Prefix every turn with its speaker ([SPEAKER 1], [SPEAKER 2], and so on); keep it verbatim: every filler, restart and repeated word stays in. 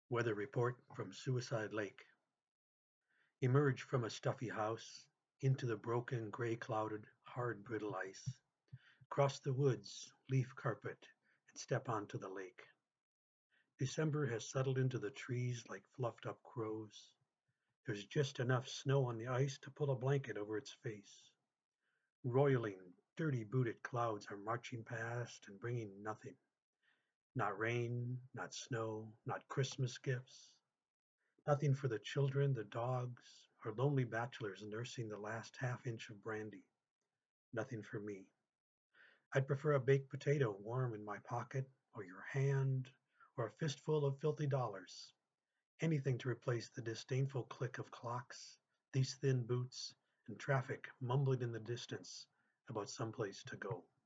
[SPEAKER 1] Weather report from Suicide Lake. Emerge from a stuffy house into the broken, gray-clouded, hard brittle ice. Cross the woods, leaf carpet, and step onto the lake. December has settled into the trees like fluffed up crows. There's just enough snow on the ice to pull a blanket over its face. Roiling, dirty booted clouds are marching past and bringing nothing. Not rain, not snow, not Christmas gifts. Nothing for the children, the dogs, or lonely bachelors nursing the last half inch of brandy. Nothing for me. I'd prefer a baked potato warm in my pocket, or your hand, or a fistful of filthy dollars. Anything to replace the disdainful click of clocks, these thin boots, and traffic mumbling in the distance about someplace to go.